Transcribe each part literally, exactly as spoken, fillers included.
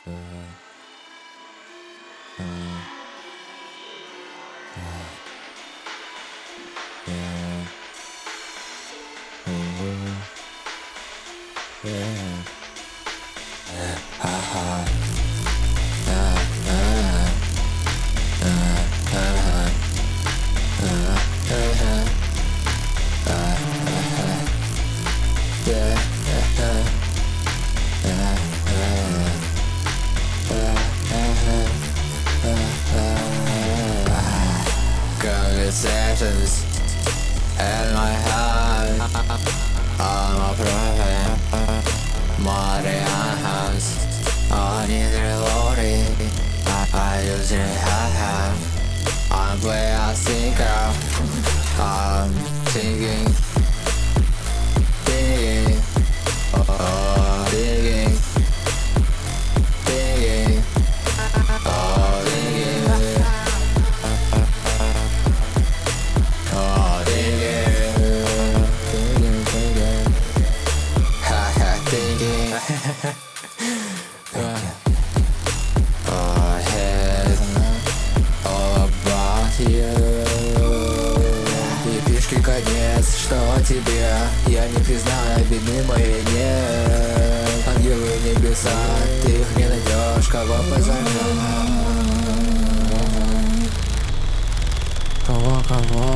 uh, uh, uh, yeah, oh, yeah, uh, ha ha, uh, uh, uh, uh, uh, uh, uh, uh, yeah, uh, uh, uh, conversations in my head. I'm a prophet. Money on hands. I need reloading. I, I use it hand. I'm way I think I'm thinking, thinking, oh, thinking, thinking, oh, thinking, oh, thinking, thinking, thinking, ha ha, thinking. Oh, head all about you. И пешки конец, что тебе? Я не признаю обиды моей, нет. Ангелы небеса, ты их не найдешь, кого позовешь? Кого, кого?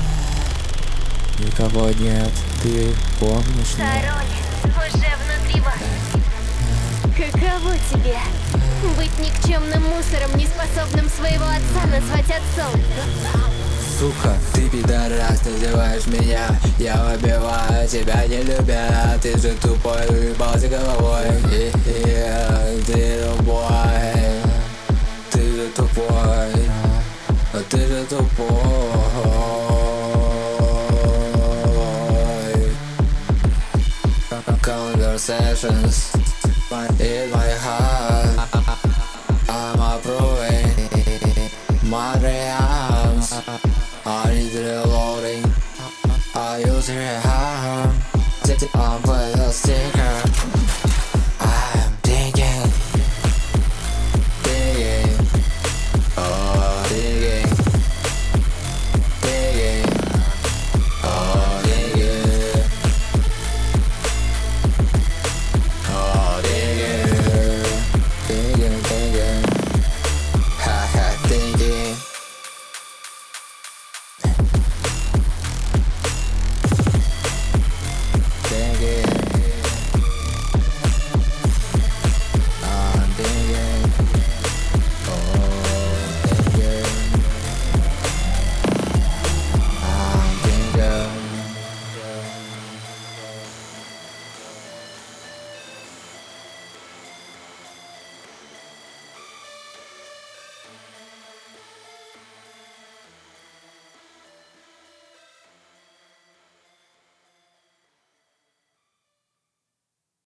Никого нет, ты помнишь меня? Король уже внутри вас. Каково тебе быть никчемным мусором, неспособным своего отца назвать отцом? Сука, ты пидорас, называешь меня. Я убиваю тебя, не любя. Ты же тупой, уебался головой. И-и-и, ты тупой. Ты же тупой. Ты же тупой. Conversations in my heart. I'm approving my dreams. I need reloading. I use your hand. I'm